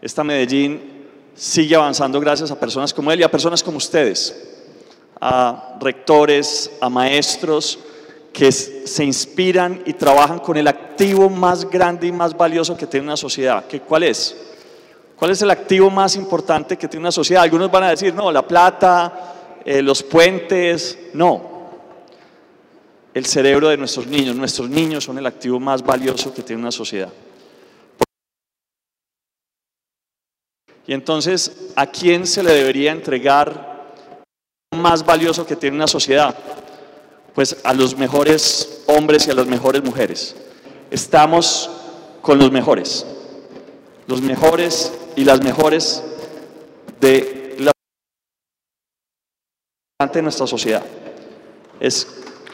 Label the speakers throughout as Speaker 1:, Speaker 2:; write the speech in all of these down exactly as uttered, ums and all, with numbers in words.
Speaker 1: esta Medellín sigue avanzando gracias a personas como él y a personas como ustedes, a rectores, a maestros que se inspiran y trabajan con el activo más grande y más valioso que tiene una sociedad. ¿Qué, ¿Cuál es? ¿Cuál es el activo más importante que tiene una sociedad? Algunos van a decir, no, la plata, eh, los puentes, no. El cerebro de nuestros niños. Nuestros niños son el activo más valioso que tiene una sociedad. Y entonces, ¿a quién se le debería entregar lo más valioso que tiene una sociedad? Pues a los mejores hombres y a las mejores mujeres. Estamos con los mejores. Los mejores y las mejores de la de nuestra sociedad. Es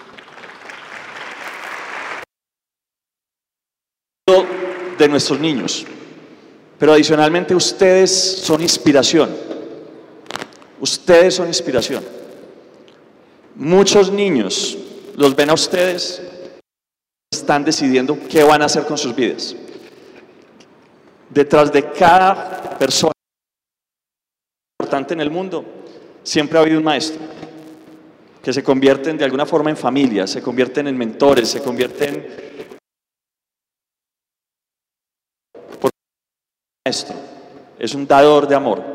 Speaker 1: de nuestros niños, pero adicionalmente ustedes son inspiración. Ustedes son inspiración. Muchos niños los ven a ustedes, están decidiendo qué van a hacer con sus vidas. Detrás de cada persona importante en el mundo siempre ha habido un maestro que se convierten de alguna forma en familias, se convierten en mentores, se convierten por maestro, es un dador de amor.